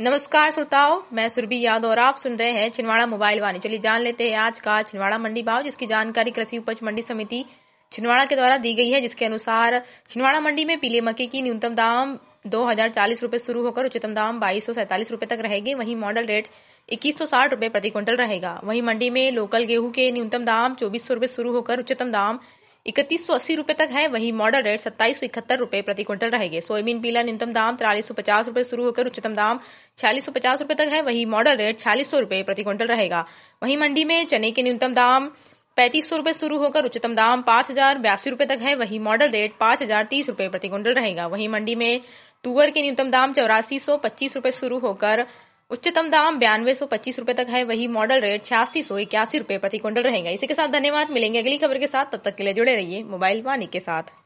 नमस्कार श्रोताओं, मैं सुरभि यादव और आप सुन रहे हैं छिंदवाड़ा मोबाइल वाणी। चलिए जान लेते हैं आज का छिंदवाड़ा मंडी भाव, जिसकी जानकारी कृषि उपज मंडी समिति छिंदवाड़ा के द्वारा दी गई है। जिसके अनुसार छिंदवाड़ा मंडी में पीले मक्के की न्यूनतम दाम 2040 रुपए शुरू होकर उच्चतम दाम 2247 रुपए तक रहेगी। वहीं मॉडल रेट 2160 रुपए प्रति क्विंटल रहेगा। वहीं मंडी में लोकल गेहूं के न्यूनतम दाम 2400 रुपए शुरू होकर उच्चतम दाम 3180 रुपए तक है। वहीं मॉडल रेट 2771 रुपए प्रति क्विंटल रहेंगे। सोयाबीन पीला न्यूनतम दाम 4350 रुपए शुरू होकर उच्चतम दाम 4650 रुपए तक है। वहीं मॉडल रेट 4600 रुपए प्रति क्विंटल रहेगा। वहीं मंडी में चने के न्यूनतम दाम 3500 रुपए शुरू होकर उच्चतम दाम 5082 रुपए तक है। वहीं मॉडल रेट 5030 रुपए प्रति क्विंटल रहेगा। वहीं मंडी में तुअर के न्यूनतम दाम 8425 रुपए शुरू होकर उच्चतम दाम 9225 रुपए तक है। वही मॉडल रेट 8681 रुपए प्रति क्विंटल रहेगा। इसी के साथ धन्यवाद। मिलेंगे अगली खबर के साथ, तब तक के लिए जुड़े रहिए मोबाइल वाणी के साथ।